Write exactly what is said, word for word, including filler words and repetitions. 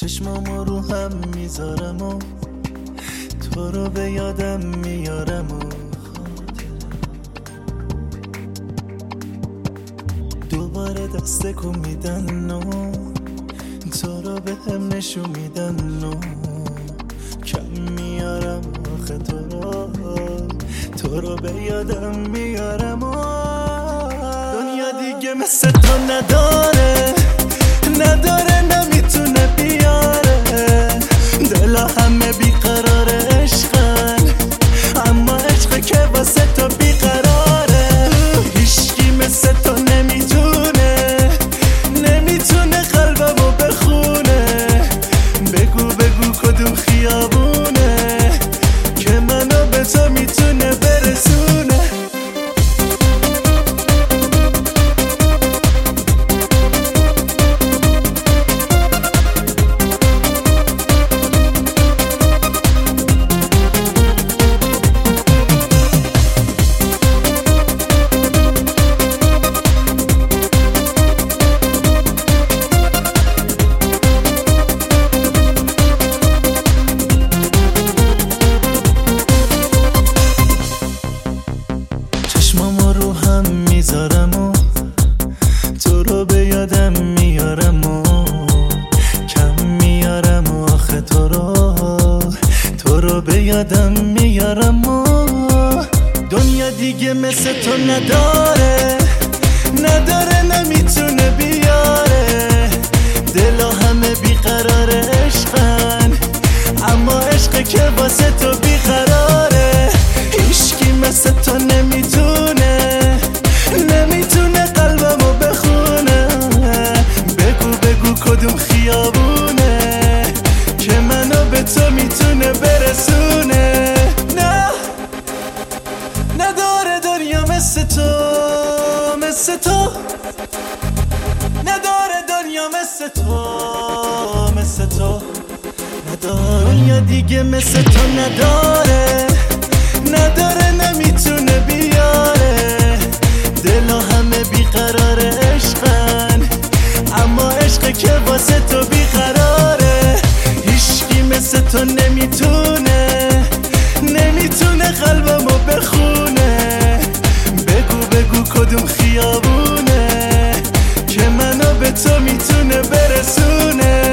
چشمامو رو هم میذارم و تو رو به یادم میارم و دوباره دست کن میدن و تو رو به هم نشون میدن و کم میارم آخه تو رو تو رو به یادم میارم و دنیا دیگه مثل تو نداره نداره نمیتونه بیاره دلا همه بیقرار عشقن اما عشق که واسه تو بیقراره هیچکی مثل تو نمیتونه نمیتونه قلبمو بخونه بگو بگو کدوم خیابونه که منو به تو میتونه برسونه چشمامو رو هم میذارم و تو رو به یادم میارم و کم میارم و آخه تو رو تو رو به یادم میارم و دنیا دیگه مثل تو نداره نداره نمیتونه بیاره دلا همه بیقرار عشقن اما عشق که واسه تو بیقراره هیچکی مثل تو نمیتونه نمیتونه قلبمو بخونه بگو بگو کدوم خیابونه که منو به تو میتونه برسونه نه نداره دنیا مثل تو مثل تو نداره دنیا مثل تو مثل تو نداره دنیا دیگه مثل تو نداره نداره نمیتونه بیاره دلا همه بیقرار عشقن اما عشق که واسه تو بیقراره هیچکی مثل تو نمیتونه نمیتونه قلبمو بخونه بگو بگو کدوم خیابونه که منو به تو میتونه برسونه